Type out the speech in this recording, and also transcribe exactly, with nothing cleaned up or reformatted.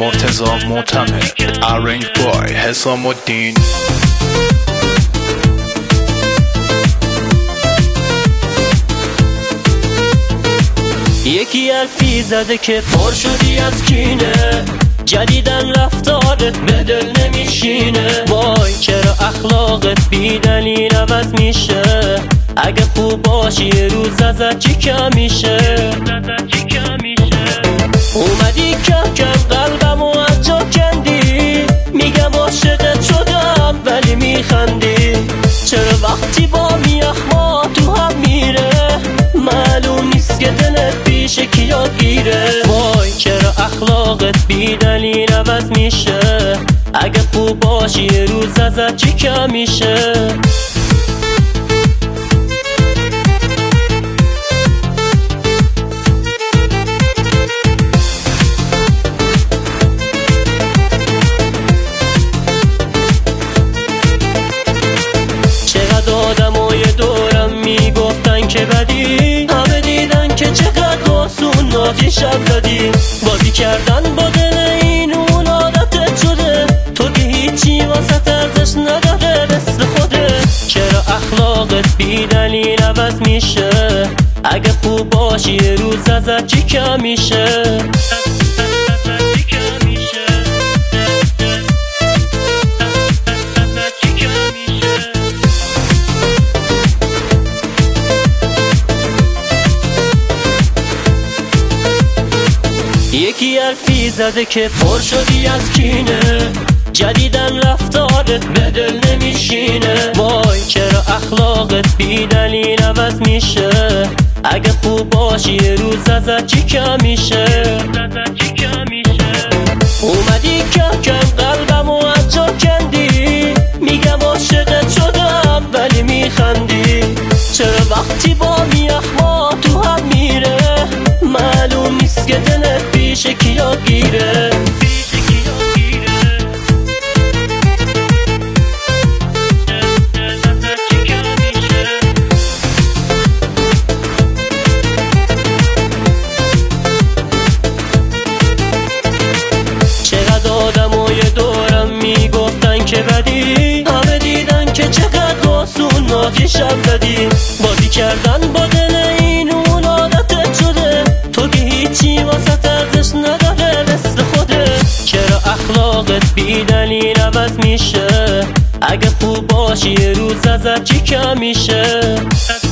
مرتضی معتمد Arrange by حسام الدین. یکی حرفی زده که پر شدی از کینه، جدیدن رفتارت به دل نمیشینه. وای چرا اخلاقت بی دلیل عوض میشه؟ اگه خوب باشی یه روز ازت چی کم میشه؟ اومدی کم کم قلبمو از جا کندی، میگم عاشقت شدم ولی میخندی. چرا وقتی با میخما تو هم میره، معلوم نیست که دلت پیش کیا گیره؟ وای چرا اخلاقت بی دلیل عوض میشه؟ اگه خوب باشی یه روز ازت چی کم میشه؟ آدمای دورم میگفتن که بدی، همه دیدن که چقدر آسون ناجی شب زدی. بازی کردن با دل این اون عادتت شده، تو که هیچی واسه ارزش نداره مثل خوده. چرا اخلاقت بی دلیل عوض میشه؟ اگه خوب باشی یه روز ازت چی کم میشه؟ یکی حرفی زده که پر شدی از کینه، جدیدن رفتارت به دل نمیشینه. وای چرا اخلاقت بی دلیل عوض میشه؟ اگه خوب باشی یه روز ازت چی کم میشه؟ اومدی کم کم قلبمو از جا کندی، میگم عاشقت شدم ولی میخندی. چرا وقتی با میخما تو هم میره، معلوم نیست که دلت پیش کیا گیره؟ چقدر آدمای دورم میگفتن که بدی، همه دیدن که چقدر آسون ناجی شب زدی. بازی کردن با دل این اون عادتت شده، تو که هیچی واسه ارزش نداره مثل خوده. چرا اخلاقت بی دلیل عوض میشه؟ اگه خوب باشی یه روز ازت چی کم میشه؟